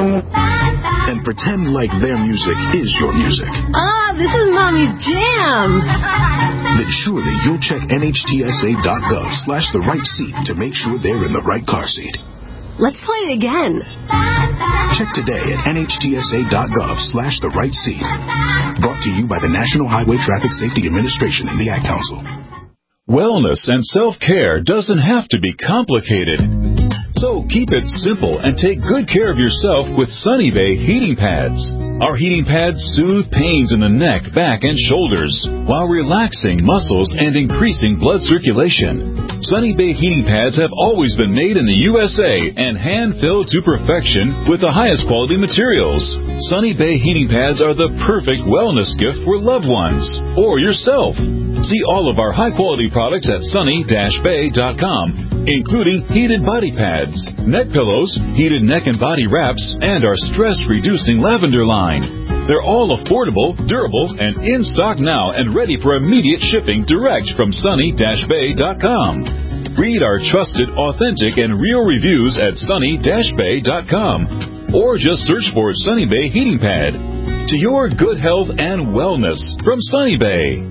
and pretend like their music is your music, ah, this is Mommy's jam, then surely you'll check N H T S A dot gov slash the right seat to make sure they're in the right car seat. Let's play it again. Check today at N H T S A dot gov slash the right seat. Brought to you by the National Highway Traffic Safety Administration and the Ad Council. Wellness and self-care doesn't have to be complicated. So keep it simple and take good care of yourself with Sunny Bay heating pads. Our heating pads soothe pains in the neck, back, and shoulders while relaxing muscles and increasing blood circulation. Sunny Bay heating pads have always been made in the U S A and hand-filled to perfection with the highest quality materials. Sunny Bay heating pads are the perfect wellness gift for loved ones or yourself. See all of our high-quality products at sunny dash bay dot com, including heated body pads, neck pillows, heated neck and body wraps, and our stress-reducing lavender line. They're all affordable, durable, and in stock now and ready for immediate shipping direct from sunny dash bay dot com. Read our trusted, authentic, and real reviews at sunny dash bay dot com or just search for Sunny Bay Heating Pad. To your good health and wellness from Sunny Bay.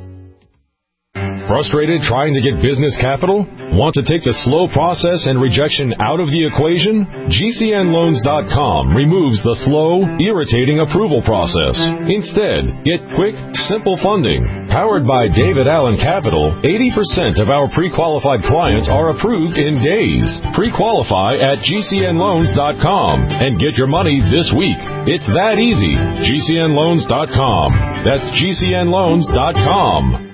Frustrated trying to get business capital? Want to take the slow process and rejection out of the equation? G C N loans dot com removes the slow, irritating approval process. Instead, get quick, simple funding. Powered by David Allen Capital, eighty percent of our pre-qualified clients are approved in days. Pre-qualify at G C N loans dot com and get your money this week. It's that easy. G C N loans dot com. That's G C N loans dot com.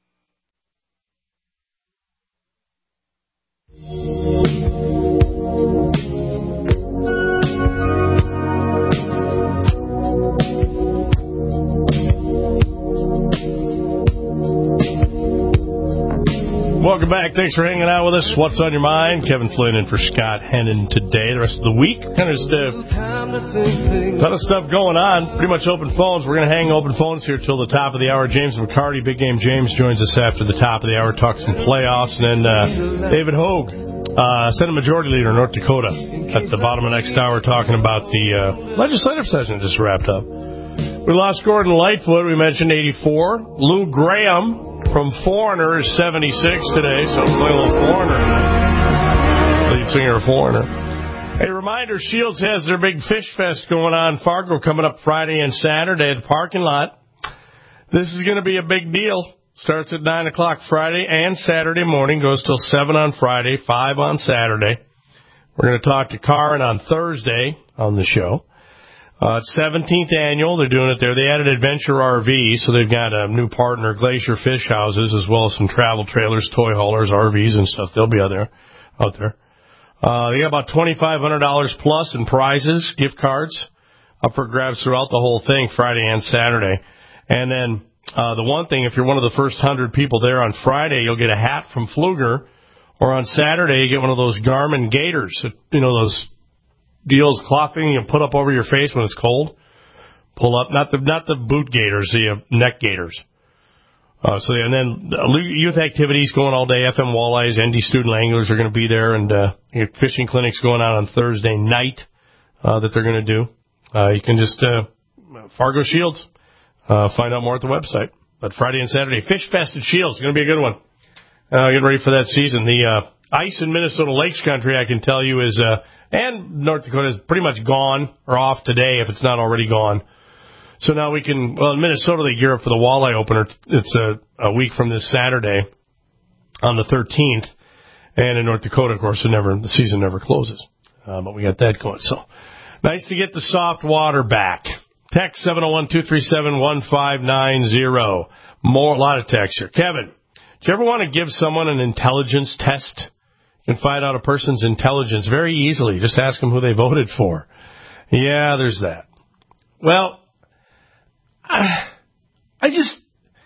Welcome back. Thanks for hanging out with us. What's on your mind? Kevin Flynn in for Scott Hennon today. The rest of the week, kind of just a ton of stuff going on. Pretty much open phones. We're going to hang open phones here till the top of the hour. James McCarty, Big Game James, joins us after the top of the hour. Talk some playoffs. And then uh, David Hogue, uh, Senate Majority Leader in North Dakota, at the bottom of next hour, talking about the uh, legislative session just wrapped up. We lost Gordon Lightfoot. We mentioned eighty-four. Lou Graham from Foreigner is seventy-six today, so play a little Foreigner. Lead singer of Foreigner. A reminder, Shields has their big Fish Fest going on in Fargo coming up Friday and Saturday at the parking lot. This is going to be a big deal. Starts at nine o'clock Friday and Saturday morning, goes till seven on Friday, five on Saturday. We're going to talk to Karin on Thursday on the show. Uh, it's seventeenth annual. They're doing it there. They added Adventure R V, so they've got a new partner, Glacier Fish Houses, as well as some travel trailers, toy haulers, R Vs, and stuff. They'll be out there. Out there. Uh, they got about twenty-five hundred dollars plus in prizes, gift cards, up for grabs throughout the whole thing, Friday and Saturday. And then uh, the one thing, if you're one of the first one hundred people there on Friday, you'll get a hat from Pfluger. Or on Saturday, you get one of those Garmin gaiters, you know, those deals, cloth thing you put up over your face when it's cold. Pull up, not the not the boot gaiters, the uh, neck gaiters. Uh, so and then the youth activities going all day. F M Walleyes, N D student anglers are going to be there, and uh, fishing clinics going on on Thursday night uh, that they're going to do. Uh, you can just uh, Fargo Shields. Uh, find out more at the website. But Friday and Saturday, Fish Fest at Shields is going to be a good one. Uh, getting ready for that season. The uh, ice in Minnesota Lakes country, I can tell you, is uh, and North Dakota is pretty much gone or off today if it's not already gone. So now we can, well, in Minnesota they gear up for the Walleye opener. It's a, a week from this Saturday on the thirteenth. And in North Dakota, of course, it never, the season never closes. Uh, but we got that going. So nice to get the soft water back. Text seven oh one, two three seven, one five nine zero. More, a lot of text here. Kevin, do you ever want to give someone an intelligence test? You can find out a person's intelligence very easily. Just ask them who they voted for. Yeah, there's that. Well, I, I just,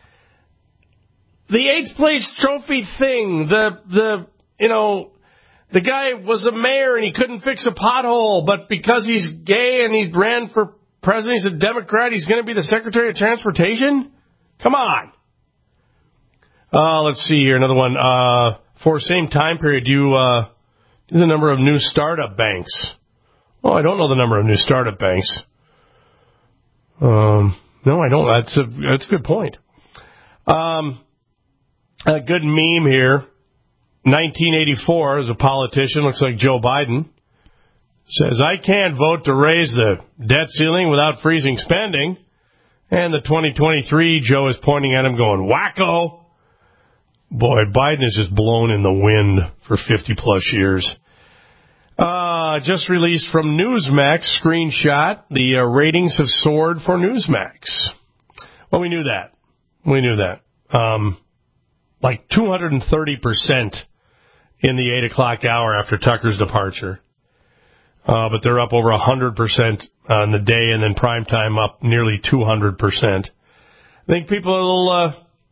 the eighth place trophy thing, the, the, you know, the guy was a mayor and he couldn't fix a pothole, but because he's gay and he ran for president, he's a Democrat, he's going to be the Secretary of Transportation? Come on. Uh, let's see here, another one. Uh, for same time period, you, uh, do the number of new startup banks. Oh, I don't know the number of new startup banks. Um, no, I don't. That's a, that's a good point. Um, a good meme here. nineteen eighty-four, as a politician, looks like Joe Biden, says, I can't vote to raise the debt ceiling without freezing spending. And the twenty twenty-three, Joe is pointing at him going, wacko. Boy, Biden is just blown in the wind for fifty-plus years. Uh, just released from Newsmax, screenshot. The uh, ratings have soared for Newsmax. Well, we knew that. We knew that. Um, like two hundred thirty percent in the eight o'clock hour after Tucker's departure. Uh, but they're up over one hundred percent on the day, and then primetime up nearly two hundred percent. I think people are a little, uh,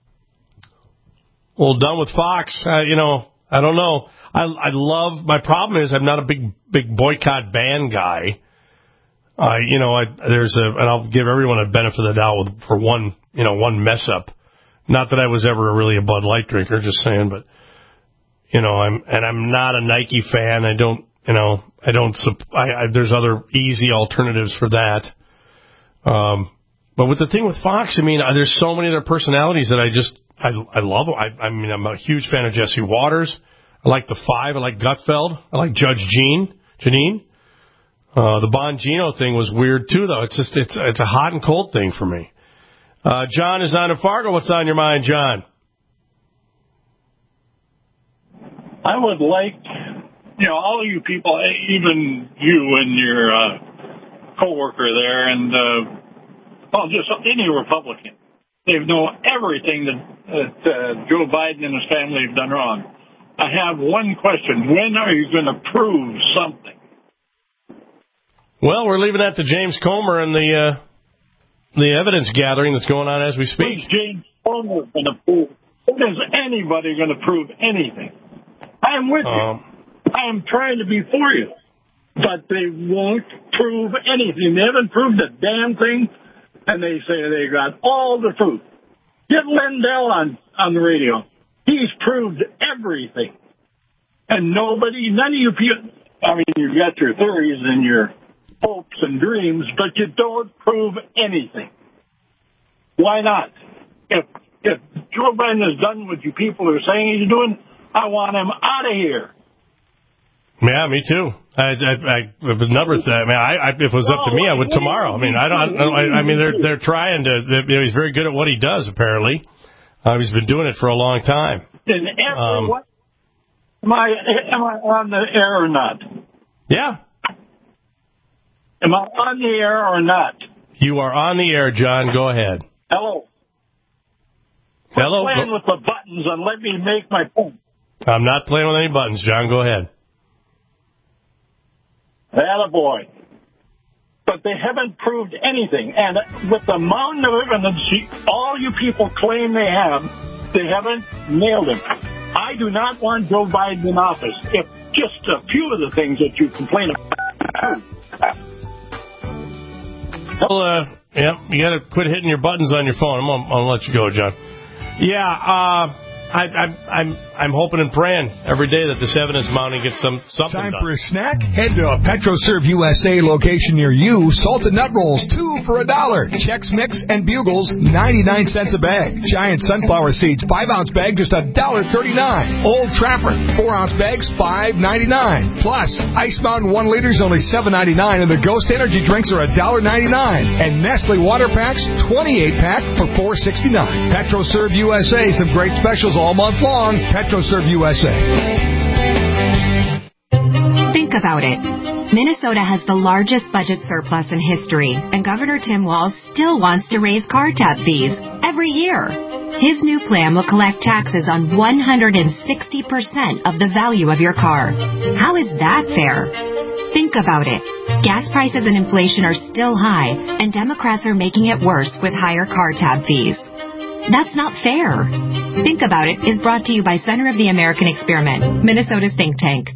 a little done with Fox. Uh, you know, I don't know. I, I love, my problem is I'm not a big, big boycott ban guy. Uh, you know, I, there's a, and I'll give everyone a benefit of the doubt with, for one, you know, one mess up. Not that I was ever really a Bud Light drinker, just saying, but, you know, I'm, and I'm not a Nike fan. I don't, you know, I don't, I, I, there's other easy alternatives for that. Um, but with the thing with Fox, I mean, there's so many of their personalities that I just, I, I love. I, I mean, I'm a huge fan of Jesse Waters. I like the Five. I like Gutfeld. I like Judge Jean, Janine. Uh, the Bongino thing was weird too, though. It's just, it's, it's a hot and cold thing for me. Uh, John is on in Fargo. What's on your mind, John? I would like, you know, all of you people, even you and your uh, coworker there, and uh, well, just any Republican, they know everything that, that uh, Joe Biden and his family have done wrong. I have one question: when are you going to prove something? Well, we're leaving that to James Comer and the uh, the evidence gathering that's going on as we speak. When's James Comer going to prove? When is anybody going to prove anything? I'm with you. Um, I'm trying to be for you. But they won't prove anything. They haven't proved a damn thing, and they say they got all the proof. Get Lindell on, on the radio. He's proved everything. And nobody, none of you people, I mean, you've got your theories and your hopes and dreams, but you don't prove anything. Why not? If, if Joe Biden has done what you people are saying he's doing, I want him out of here. Yeah, me too. I, I, I the numbers. I mean, I, I, if it was up to me, I would tomorrow. I mean, I don't. I, I mean, they're they're trying to. You know, he's very good at what he does. Apparently, uh, he's been doing it for a long time. In every Um, what? Am I am I on the air or not? Yeah. Am I on the air or not? You are on the air, John. Go ahead. Hello. Hello. Quit playing with the buttons and let me make my point. I'm not playing with any buttons, John. Go ahead. Attaboy. But they haven't proved anything. And with the mountain of evidence all you people claim they have, they haven't nailed it. I do not want Joe Biden in office. If just a few of the things that you complain about. Well, uh, yeah, you got to quit hitting your buttons on your phone. I'm gonna, I'll let you go, John. Yeah, uh, I, I, I'm I'm hoping and praying every day that this evidence mounting gets some something Time done. for a snack? Head to a PetroServe U S A location near you. Salted nut rolls, two for a dollar. Chex Mix and Bugles, ninety-nine cents a bag. Giant sunflower seeds, five ounce bag, just a dollar thirty-nine. Old Trafford, four ounce bags, five ninety-nine. Plus, Ice Mountain one liters, only seven ninety-nine, and the Ghost Energy drinks are a dollar ninety-nine. And Nestle water packs, twenty-eight pack for four sixty-nine. PetroServe U S A, some great specials all month long. PetroServe U S A. Think about it. Minnesota has the largest budget surplus in history, and Governor Tim Walz still wants to raise car tab fees every year. His new plan will collect taxes on one hundred sixty percent of the value of your car. How is that fair? Think about it. Gas prices and inflation are still high, and Democrats are making it worse with higher car tab fees. That's not fair. Think About It is brought to you by Center of the American Experiment, Minnesota's think tank.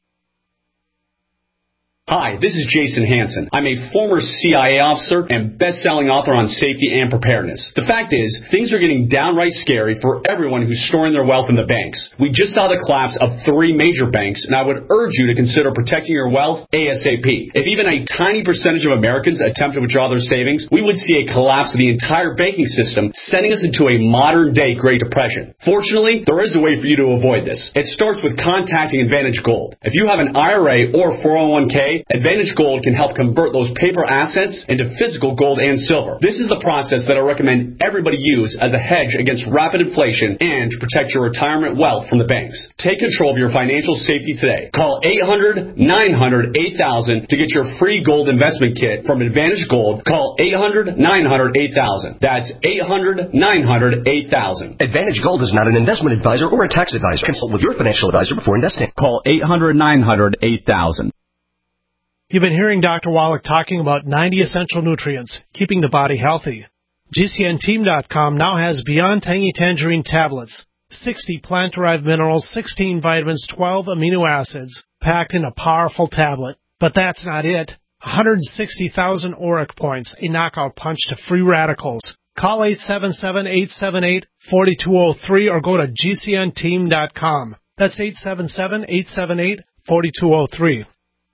Hi, this is Jason Hansen. I'm a former C I A officer and best-selling author on safety and preparedness. The fact is, things are getting downright scary for everyone who's storing their wealth in the banks. We just saw the collapse of three major banks, and I would urge you to consider protecting your wealth ASAP. If even a tiny percentage of Americans attempt to withdraw their savings, we would see a collapse of the entire banking system, sending us into a modern-day Great Depression. Fortunately, there is a way for you to avoid this. It starts with contacting Advantage Gold. If you have an I R A or four oh one k, Advantage Gold can help convert those paper assets into physical gold and silver. This is the process that I recommend everybody use as a hedge against rapid inflation and to protect your retirement wealth from the banks. Take control of your financial safety today. Call eight hundred, nine hundred, eight thousand to get your free gold investment kit from Advantage Gold. Call eight hundred, nine hundred, eight thousand. That's eight hundred, nine hundred, eight thousand. Advantage Gold is not an investment advisor or a tax advisor. Consult with your financial advisor before investing. Call eight hundred, nine hundred, eight thousand. You've been hearing Doctor Wallach talking about ninety essential nutrients, keeping the body healthy. G C N team dot com now has Beyond Tangy Tangerine tablets, sixty plant-derived minerals, sixteen vitamins, twelve amino acids, packed in a powerful tablet. But that's not it. one hundred sixty thousand auric points, a knockout punch to free radicals. Call eight seven seven, eight seven eight, four two zero three or go to G C N team dot com. That's eight seven seven, eight seven eight, four two zero three.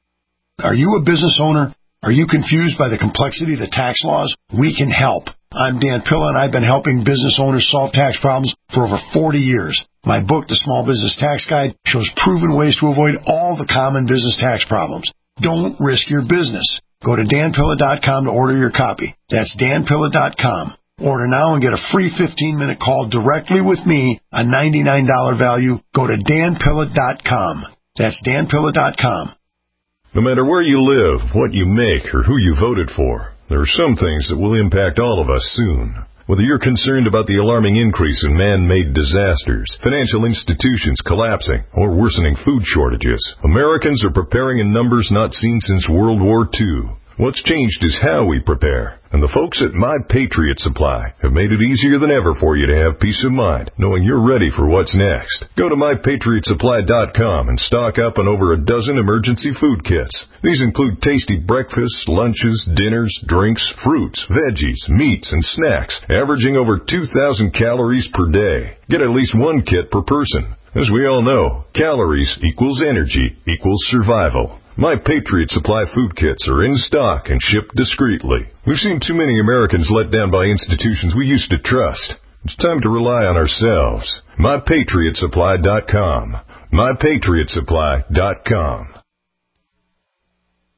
Are you a business owner? Are you confused by the complexity of the tax laws? We can help. I'm Dan Pilla, and I've been helping business owners solve tax problems for over forty years. My book, The Small Business Tax Guide, shows proven ways to avoid all the common business tax problems. Don't risk your business. Go to Dan Pilla dot com to order your copy. That's Dan Pilla dot com. Order now and get a free fifteen minute call directly with me, a ninety-nine dollars value. Go to Dan Pilla dot com. That's Dan Pilla dot com. No matter where you live, what you make, or who you voted for, there are some things that will impact all of us soon. Whether you're concerned about the alarming increase in man-made disasters, financial institutions collapsing, or worsening food shortages, Americans are preparing in numbers not seen since World War Two. What's changed is how we prepare. And the folks at My Patriot Supply have made it easier than ever for you to have peace of mind, knowing you're ready for what's next. Go to my patriot supply dot com and stock up on over a dozen emergency food kits. These include tasty breakfasts, lunches, dinners, drinks, fruits, veggies, meats, and snacks, averaging over two thousand calories per day. Get at least one kit per person. As we all know, calories equals energy equals survival. My Patriot Supply food kits are in stock and shipped discreetly. We've seen too many Americans let down by institutions we used to trust. It's time to rely on ourselves. my patriot supply dot com. my patriot supply dot com.